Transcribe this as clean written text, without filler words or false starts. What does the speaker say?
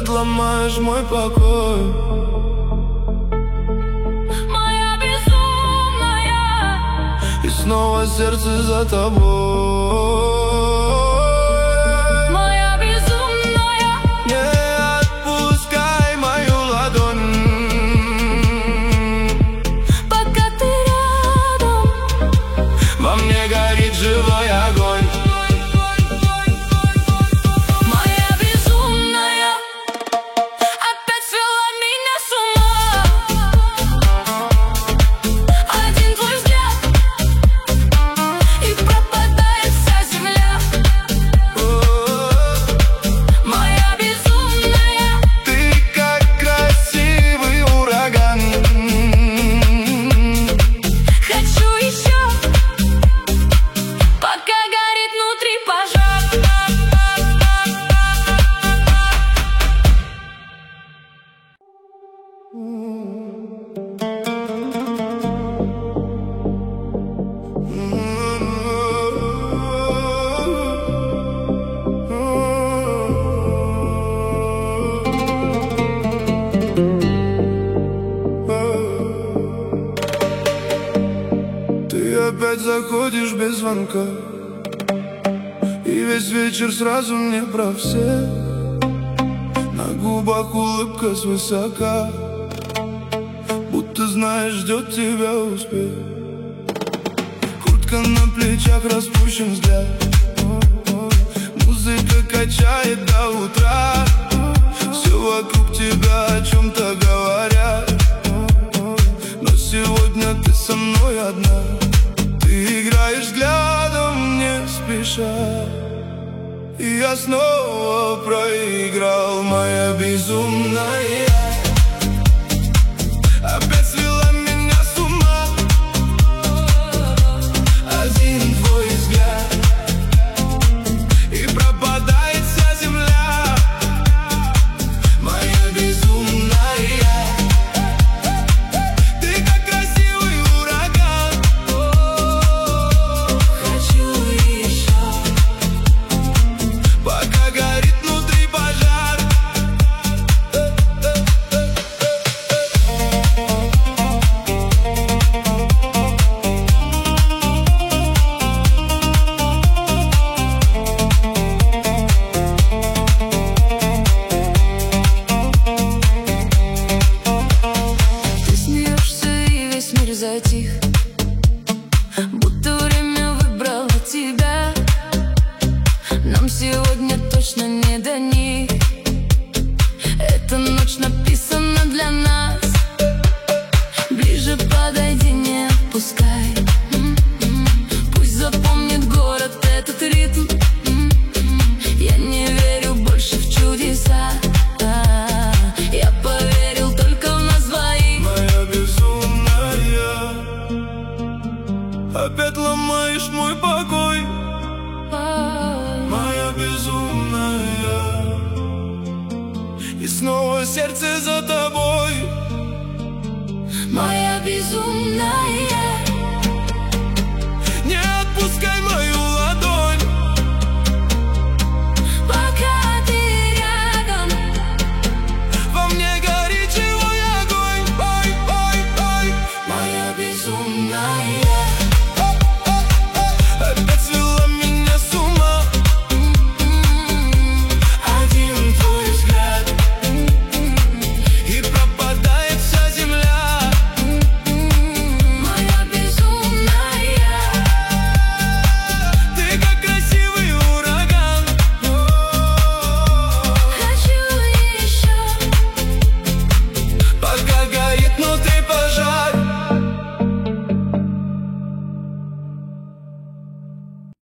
опять ломаешь мой покой. Моя безумная, И снова сердце за тобой. моя безумная, Не отпускай мою ладонь, пока ты рядом. во мне горит живой огонь. Моя безумная опять свела меня с ума. Один твой взгляд, и пропадает вся земля. Моя безумная, Ты как красивый ураган. хочу еще, пока горит внутри пожар. Ты опять заходишь без звонка, и весь вечер сразу мне про все. На губах улыбка свысока, будто знаешь, ждет тебя успех. Куртка на плечах, распущен взгляд, музыка качает до утра. Все вокруг тебя о чем-то говорят, но сегодня ты со мной одна. Ты играешь взглядом не спеша, и я снова проиграл. Моя безумная опять свела меня с ума. Один твой взгляд, и пропадает вся земля. Моя безумная, ты как красивый ураган. Хочу еще, Пока горит внутри пожар. ты смеешься и весь мир затих, будто время выбрало тебя. Нам сегодня точно не до них. Эта ночь написана для нас. Ближе подойди, не отпускай. Пусть запомнит город этот ритм. Я не верю больше в чудеса. Я поверил только в нас двоих. Моя безумная, опять ломаешь мой покой. Моя безумная, и снова сердце за тобой. Моя безумная,